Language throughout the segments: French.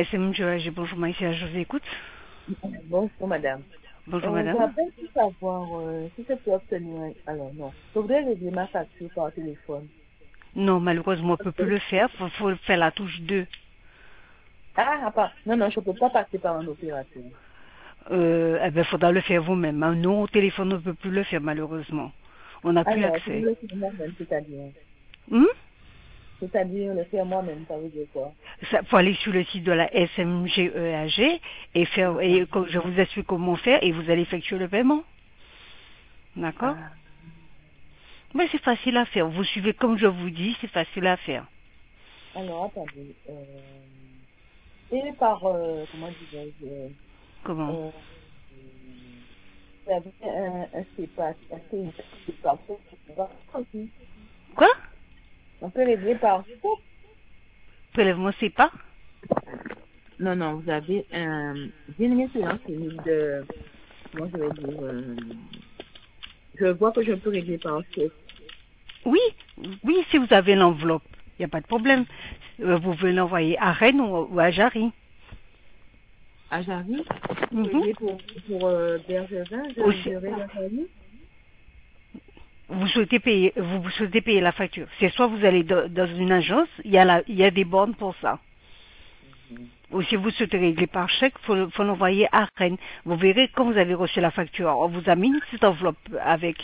SMGEAG, bonjour Maïsia, je vous écoute. Bonjour madame. Bonjour madame. J'appelle pour savoir si je peux obtenir... Alors non, je voudrais régler ma facture par téléphone. Non, malheureusement, on ne peut plus le faire, faut faire la touche 2. Non, je ne peux pas passer par un opérateur. Eh ben, faudra le faire vous-même. Hein. Non, au téléphone, on ne peut plus le faire, malheureusement. On n'a plus Alors, je vais accès. le faire moi-même, c'est-à-dire. Hmm? C'est-à-dire le faire moi-même, ça veut dire quoi? Ça, faut aller sur le site de la SMGEAG et faire, et je vous explique comment faire et vous allez effectuer le paiement. D'accord? Ah, Mais c'est facile à faire. Vous suivez comme je vous dis, c'est facile à faire. alors attendez. Et par, comment dirais-je, Comment? euh, vous avez un CEPA, CEPA, aussi. Quoi? On peut régler par... Prélèvement, c'est pas? Non, vous avez j'ai une référence de... Comment je vais dire... je vois que je peux régler par chèque. Oui, oui, si vous avez l'enveloppe, il n'y a pas de problème. Vous pouvez l'envoyer à Rennes ou à Jarry. À Jarry, pour Mhm. régler pour Bergevin, je Aussi, réglerai à Jarry. vous souhaitez payer la facture. C'est soit vous allez dans une agence, il y a des bornes pour ça. Ou si vous souhaitez régler par chèque, faut l'envoyer à Rennes. Vous verrez quand vous avez reçu la facture, on vous a mis une petite enveloppe avec.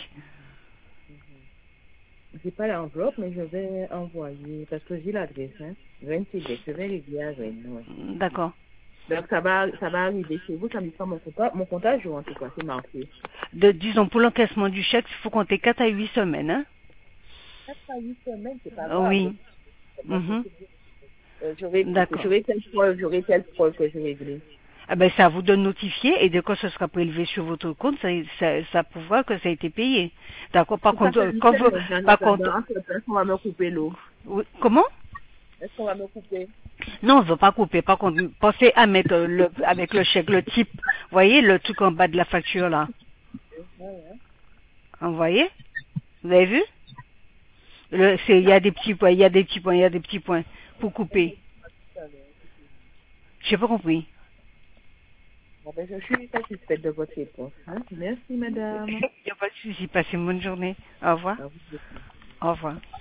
J'ai pas l'enveloppe, mais je vais envoyer, parce que j'ai l'adresse, hein. Rennes Québec, je vais régler à Rennes, ouais. D'accord. Donc ça va arriver chez vous, ça me semble mon comptage jour en tout cas, c'est marqué. Disons, pour l'encaissement du chèque, il faut compter 4 à 8 semaines. Hein. 4 à 8 semaines, c'est pas grave. Oui. Moi, Mhm. D'accord. J'aurai quelle preuve que j'ai réglé. Ah ben, ça vous donne notifié et dès que ce sera prélevé sur votre compte, ça prouvera que ça a été payé. D'accord. Par Si ça contre, fait 8 quand vous, semaines, en par contre, attendant, est-ce qu'on va me couper l'eau? oui, comment? Est-ce qu'on va me couper? Non, on ne veut pas couper. Par contre, pensez à mettre avec le chèque, le type. Voyez le truc en bas de la facture là. Ouais. Vous voyez? Vous avez vu? Il y a des petits points, il y a des petits points, il y a des petits points pour couper. J'ai pas compris. Bon, ben, je suis satisfaite de votre réponse. Hein? Merci, madame. Il n'y a pas de souci. Passez une bonne journée. Au revoir. À vous. Au revoir.